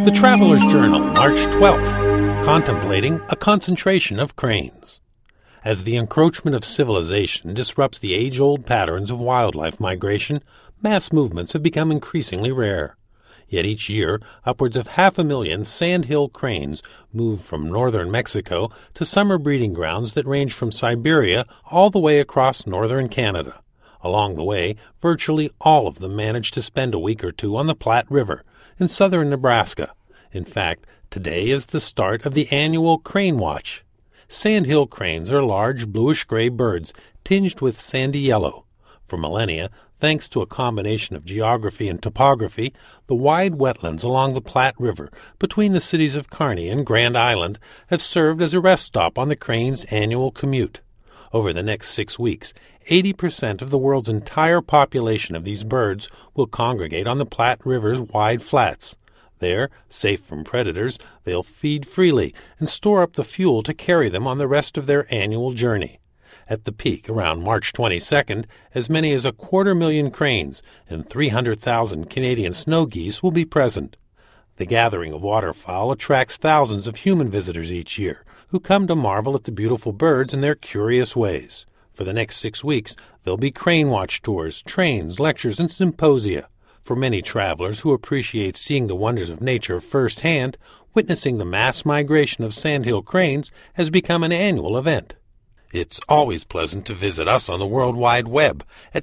The Traveler's Journal, March 12th, contemplating a concentration of cranes. As the encroachment of civilization disrupts the age-old patterns of wildlife migration, mass movements have become increasingly rare. Yet each year, upwards of 500,000 sandhill cranes move from northern Mexico to summer breeding grounds that range from Siberia all the way across northern Canada. Along the way, virtually all of them manage to spend a week or two on the Platte River in southern Nebraska. In fact, today is the start of the annual Crane Watch. Sandhill cranes are large bluish-gray birds tinged with sandy yellow. For millennia, thanks to a combination of geography and topography, the wide wetlands along the Platte River between the cities of Kearney and Grand Island have served as a rest stop on the crane's annual commute. Over the next 6 weeks, 80% of the world's entire population of these birds will congregate on the Platte River's wide flats. There, safe from predators, they'll feed freely and store up the fuel to carry them on the rest of their annual journey. At the peak, around March 22nd, as many as 250,000 cranes and 300,000 Canadian snow geese will be present. The gathering of waterfowl attracts thousands of human visitors each year, who come to marvel at the beautiful birds and their curious ways. For the next 6 weeks, there'll be crane watch tours, trains, lectures, and symposia. For many travelers who appreciate seeing the wonders of nature firsthand, witnessing the mass migration of sandhill cranes has become an annual event. It's always pleasant to visit us on the World Wide Web at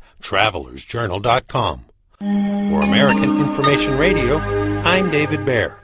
www.travelersjournal.com. For American Information Radio, I'm David Baer.